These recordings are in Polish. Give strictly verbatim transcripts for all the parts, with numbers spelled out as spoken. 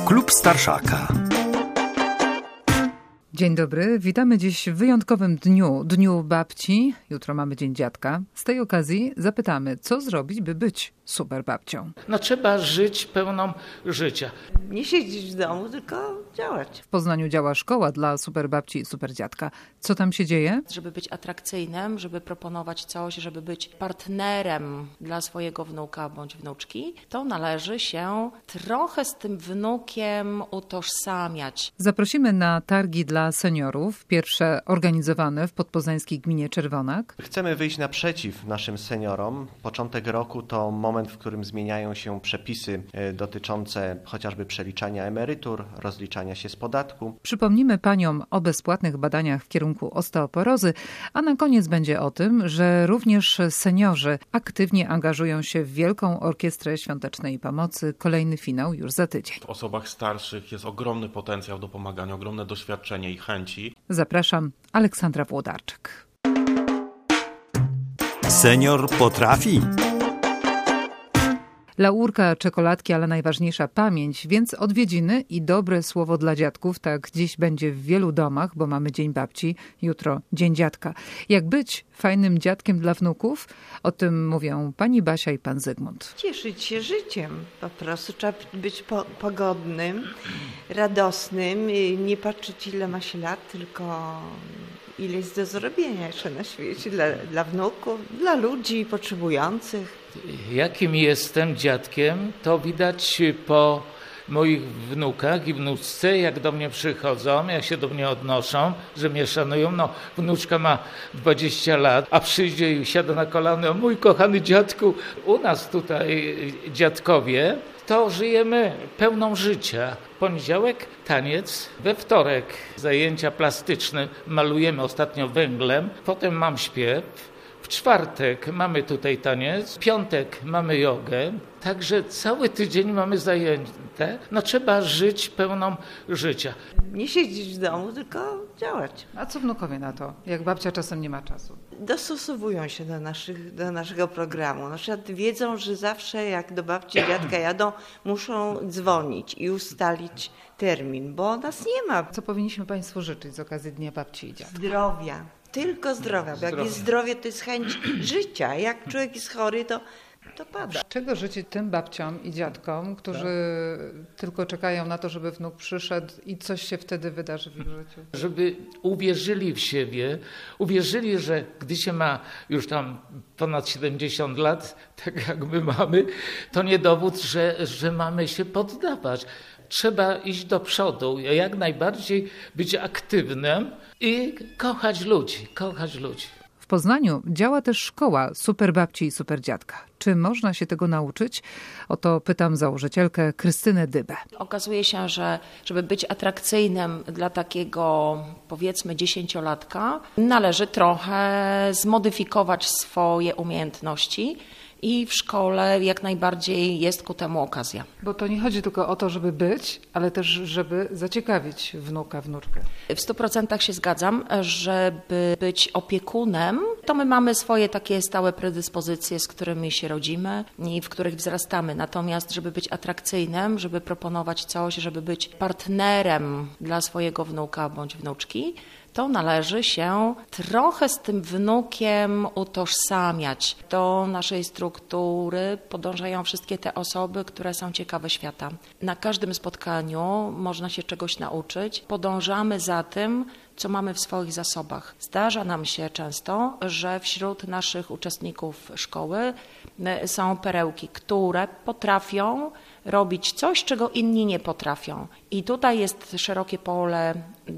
Klub Starszaka. Dzień dobry, witamy dziś w wyjątkowym dniu, Dniu Babci. Jutro mamy Dzień Dziadka. Z tej okazji zapytamy, co zrobić, by być super babcią. No trzeba żyć pełną życia. Nie siedzieć w domu, tylko działać. W Poznaniu działa szkoła dla super babci i super dziadka. Co tam się dzieje? Żeby być atrakcyjnym, żeby proponować coś, żeby być partnerem dla swojego wnuka bądź wnuczki, to należy się trochę z tym wnukiem utożsamiać. Zaprosimy na targi dla seniorów, pierwsze organizowane w podpoznańskiej gminie Czerwonak. Chcemy wyjść naprzeciw naszym seniorom. Początek roku to moment, w którym zmieniają się przepisy dotyczące chociażby przeliczania emerytur, rozliczania się z podatku. Przypomnimy paniom o bezpłatnych badaniach w kierunku osteoporozy, a na koniec będzie o tym, że również seniorzy aktywnie angażują się w Wielką Orkiestrę Świątecznej Pomocy. Kolejny finał już za tydzień. W osobach starszych jest ogromny potencjał do pomagania, ogromne doświadczenie i chęci. Zapraszam, Aleksandra Włodarczyk. Senior potrafi. Laurka, czekoladki, ale najważniejsza pamięć, więc odwiedziny i dobre słowo dla dziadków. Tak dziś będzie w wielu domach, bo mamy Dzień Babci, jutro Dzień Dziadka. Jak być fajnym dziadkiem dla wnuków? O tym mówią pani Basia i pan Zygmunt. Cieszyć się życiem. Po prostu trzeba być po, pogodnym, radosnym, nie patrzeć ile ma się lat, tylko ile jest do zrobienia jeszcze na świecie dla, dla wnuków, dla ludzi potrzebujących. Jakim jestem dziadkiem, to widać po moich wnukach i wnuczce, jak do mnie przychodzą, jak się do mnie odnoszą, że mnie szanują. No, wnuczka ma dwadzieścia lat, a przyjdzie i siada na kolano. Mój kochany dziadku, u nas tutaj dziadkowie, to żyjemy pełną życia. Poniedziałek taniec, we wtorek zajęcia plastyczne, malujemy ostatnio węglem, potem mam śpiew. W czwartek mamy tutaj taniec, w piątek mamy jogę, także cały tydzień mamy zajęte. No trzeba żyć pełną życia. Nie siedzieć w domu, tylko działać. A co wnukowie na to, jak babcia czasem nie ma czasu? Dostosowują się do, naszych, do naszego programu. Na przykład wiedzą, że zawsze jak do babci, dziadka jadą, muszą dzwonić i ustalić termin, bo nas nie ma. Co powinniśmy państwu życzyć z okazji Dnia Babci i Dziadka? Zdrowia. Tylko zdrowia, bo jak jest zdrowie, to jest chęć życia. Jak człowiek jest chory, to, to pada. Czego życzyć tym babciom i dziadkom, którzy tak. tylko czekają na to, żeby wnuk przyszedł i coś się wtedy wydarzy w ich życiu? Żeby uwierzyli w siebie, uwierzyli, że gdy się ma już tam ponad siedemdziesiąt lat, tak jak my mamy, to nie dowód, że, że mamy się poddawać. Trzeba iść do przodu, jak najbardziej być aktywnym i kochać ludzi, kochać ludzi. W Poznaniu działa też szkoła super babci i super dziadka. Czy można się tego nauczyć? O to pytam założycielkę Krystynę Dybę. Okazuje się, że żeby być atrakcyjnym dla takiego, powiedzmy, dziesięciolatka, należy trochę zmodyfikować swoje umiejętności. I w szkole jak najbardziej jest ku temu okazja. Bo to nie chodzi tylko o to, żeby być, ale też żeby zaciekawić wnuka, wnuczkę. W stu procentach się zgadzam, żeby być opiekunem, to my mamy swoje takie stałe predyspozycje, z którymi się rodzimy i w których wzrastamy. Natomiast żeby być atrakcyjnym, żeby proponować coś, żeby być partnerem dla swojego wnuka bądź wnuczki, to należy się trochę z tym wnukiem utożsamiać. Do naszej struktury podążają wszystkie te osoby, które są ciekawe świata. Na każdym spotkaniu można się czegoś nauczyć. Podążamy za tym, co mamy w swoich zasobach. Zdarza nam się często, że wśród naszych uczestników szkoły są perełki, które potrafią robić coś, czego inni nie potrafią. I tutaj jest szerokie pole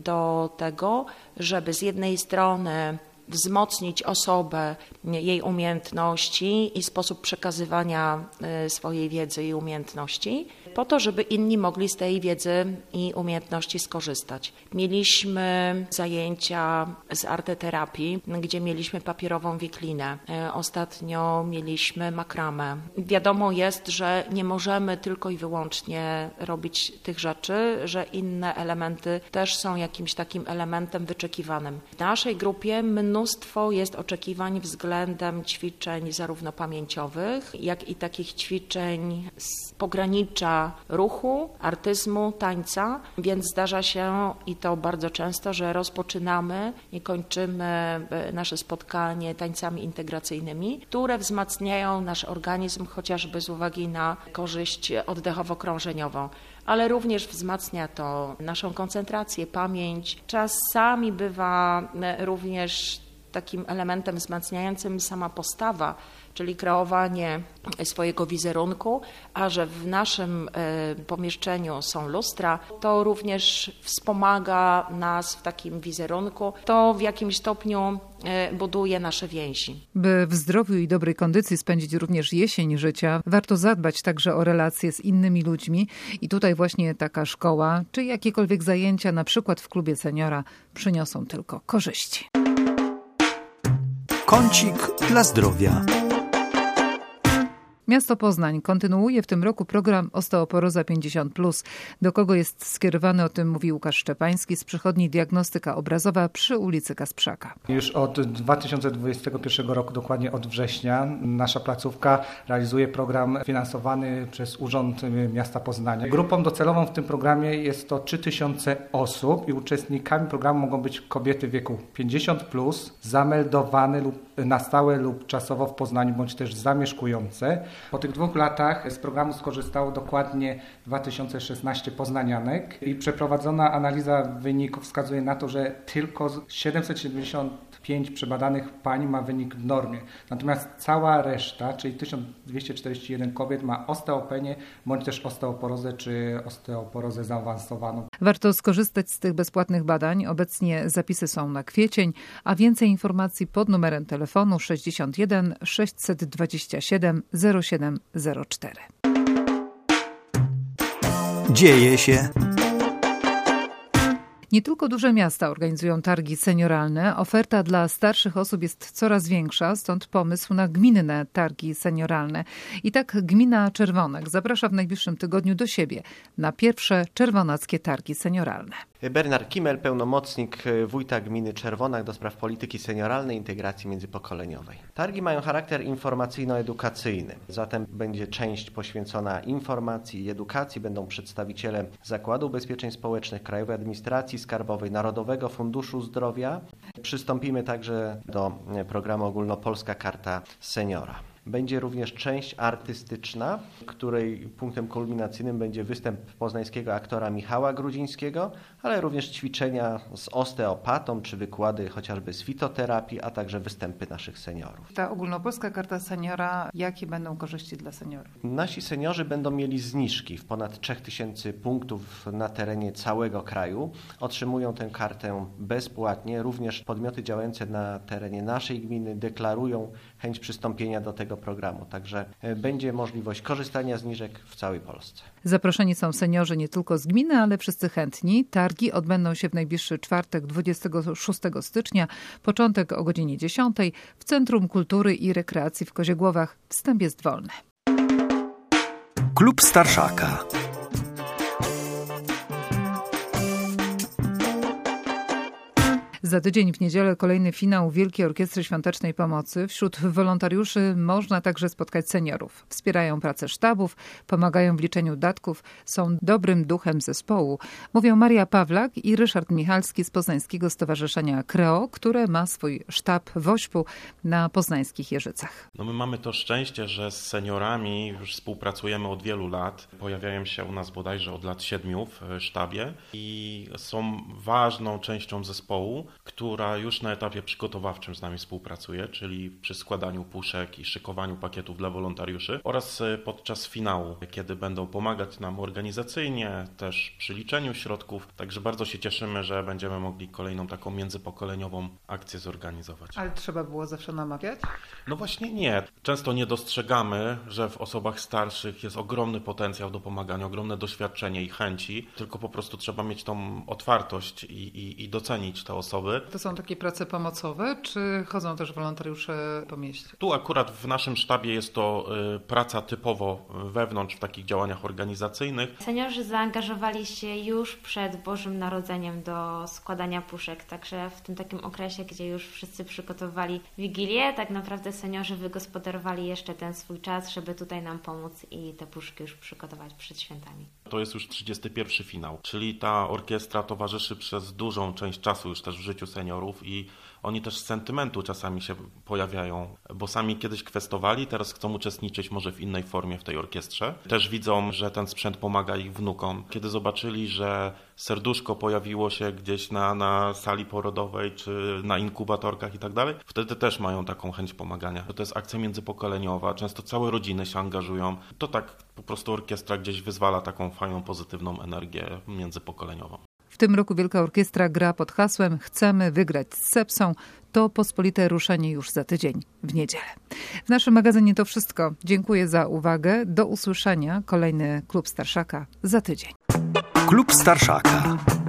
do tego, żeby z jednej strony wzmocnić osobę, jej umiejętności i sposób przekazywania swojej wiedzy i umiejętności, po to, żeby inni mogli z tej wiedzy i umiejętności skorzystać. Mieliśmy zajęcia z arteterapii, gdzie mieliśmy papierową wiklinę. Ostatnio mieliśmy makramę. Wiadomo jest, że nie możemy tylko i wyłącznie robić tych rzeczy, że inne elementy też są jakimś takim elementem wyczekiwanym. W naszej grupie mnóstwo mnóstwo jest oczekiwań względem ćwiczeń zarówno pamięciowych, jak i takich ćwiczeń z pogranicza ruchu, artyzmu, tańca, więc zdarza się i to bardzo często, że rozpoczynamy i kończymy nasze spotkanie tańcami integracyjnymi, które wzmacniają nasz organizm chociażby z uwagi na korzyść oddechowo-krążeniową, ale również wzmacnia to naszą koncentrację, pamięć. Czasami bywa również takim elementem wzmacniającym sama postawa, czyli kreowanie swojego wizerunku, a że w naszym pomieszczeniu są lustra, to również wspomaga nas w takim wizerunku. To w jakimś stopniu buduje nasze więzi. By w zdrowiu i dobrej kondycji spędzić również jesień życia, warto zadbać także o relacje z innymi ludźmi i tutaj właśnie taka szkoła, czy jakiekolwiek zajęcia, na przykład w klubie seniora, przyniosą tylko korzyści. Kącik dla zdrowia. Miasto Poznań kontynuuje w tym roku program Osteoporoza pięćdziesiąt plus. Do kogo jest skierowany, o tym mówi Łukasz Szczepański z przychodni Diagnostyka Obrazowa przy ulicy Kasprzaka. Już od dwa tysiące dwudziestego pierwszego roku, dokładnie od września, nasza placówka realizuje program finansowany przez Urząd Miasta Poznania. Grupą docelową w tym programie jest to trzy tysiące osób i uczestnikami programu mogą być kobiety w wieku pięćdziesiąt plus, zameldowane lub na stałe lub czasowo w Poznaniu, bądź też zamieszkujące. Po tych dwóch latach z programu skorzystało dokładnie dwa tysiące szesnaście poznanianek i przeprowadzona analiza wyników wskazuje na to, że tylko siedemset siedemdziesiąt pięć przebadanych pań ma wynik w normie. Natomiast cała reszta, czyli tysiąc dwieście czterdzieści jeden kobiet ma osteopenię, bądź też osteoporozę czy osteoporozę zaawansowaną. Warto skorzystać z tych bezpłatnych badań. Obecnie zapisy są na kwiecień, a więcej informacji pod numerem telefonu sześćdziesiąt jeden sześćset dwadzieścia siedem zero siedem zero cztery. Dzieje się. Nie tylko duże miasta organizują targi senioralne. Oferta dla starszych osób jest coraz większa, stąd pomysł na gminne targi senioralne. I tak gmina Czerwonek zaprasza w najbliższym tygodniu do siebie na pierwsze czerwonackie targi senioralne. Bernard Kimmel, pełnomocnik wójta gminy Czerwonak do spraw polityki senioralnej i integracji międzypokoleniowej. Targi mają charakter informacyjno-edukacyjny, zatem będzie część poświęcona informacji i edukacji. Będą przedstawiciele Zakładu Ubezpieczeń Społecznych, Krajowej Administracji Skarbowej, Narodowego Funduszu Zdrowia. Przystąpimy także do programu Ogólnopolska Karta Seniora. Będzie również część artystyczna, której punktem kulminacyjnym będzie występ poznańskiego aktora Michała Grudzińskiego, ale również ćwiczenia z osteopatą czy wykłady chociażby z fitoterapii, a także występy naszych seniorów. Ta ogólnopolska karta seniora, jakie będą korzyści dla seniorów? Nasi seniorzy będą mieli zniżki w ponad trzy tysiące punktów na terenie całego kraju. Otrzymują tę kartę bezpłatnie. Również podmioty działające na terenie naszej gminy deklarują chęć przystąpienia do tego programu. Także będzie możliwość korzystania z zniżek w całej Polsce. Zaproszeni są seniorzy nie tylko z gminy, ale wszyscy chętni. Targi odbędą się w najbliższy czwartek, dwudziestego szóstego stycznia, początek o godzinie dziesiątej w Centrum Kultury i Rekreacji w Koziegłowach. Wstęp jest wolny. Klub Starszaka. Za tydzień w niedzielę kolejny finał Wielkiej Orkiestry Świątecznej Pomocy. Wśród wolontariuszy można także spotkać seniorów. Wspierają pracę sztabów, pomagają w liczeniu datków, są dobrym duchem zespołu. Mówią Maria Pawlak i Ryszard Michalski z Poznańskiego Stowarzyszenia Kreo, które ma swój sztab w Ośpu na poznańskich Jeżycach. No my mamy to szczęście, że z seniorami już współpracujemy od wielu lat. Pojawiają się u nas bodajże od lat siedmiu w sztabie i są ważną częścią zespołu, która już na etapie przygotowawczym z nami współpracuje, czyli przy składaniu puszek i szykowaniu pakietów dla wolontariuszy oraz podczas finału, kiedy będą pomagać nam organizacyjnie, też przy liczeniu środków. Także bardzo się cieszymy, że będziemy mogli kolejną taką międzypokoleniową akcję zorganizować. Ale trzeba było zawsze namawiać? No właśnie nie. Często nie dostrzegamy, że w osobach starszych jest ogromny potencjał do pomagania, ogromne doświadczenie i chęci, tylko po prostu trzeba mieć tą otwartość i, i, i docenić te osoby. finansowy. To są takie prace pomocowe, czy chodzą też wolontariusze po mieście? Tu akurat w naszym sztabie jest to y, praca typowo wewnątrz w takich działaniach organizacyjnych. Seniorzy zaangażowali się już przed Bożym Narodzeniem do składania puszek, także w tym takim okresie, gdzie już wszyscy przygotowali Wigilię, tak naprawdę seniorzy wygospodarowali jeszcze ten swój czas, żeby tutaj nam pomóc i te puszki już przygotować przed świętami. To jest już trzydziesty pierwszy finał, czyli ta orkiestra towarzyszy przez dużą część czasu już też w życiu seniorów i oni też z sentymentu czasami się pojawiają, bo sami kiedyś kwestowali, teraz chcą uczestniczyć może w innej formie w tej orkiestrze. Też widzą, że ten sprzęt pomaga ich wnukom. Kiedy zobaczyli, że serduszko pojawiło się gdzieś na, na sali porodowej czy na inkubatorkach i tak dalej, wtedy też mają taką chęć pomagania. To jest akcja międzypokoleniowa, często całe rodziny się angażują. To tak po prostu orkiestra gdzieś wyzwala taką fajną, pozytywną energię międzypokoleniową. W tym roku Wielka Orkiestra gra pod hasłem Chcemy wygrać z sepsą. To pospolite ruszenie już za tydzień, w niedzielę. W naszym magazynie to wszystko. Dziękuję za uwagę. Do usłyszenia. Kolejny Klub Starszaka za tydzień. Klub Starszaka.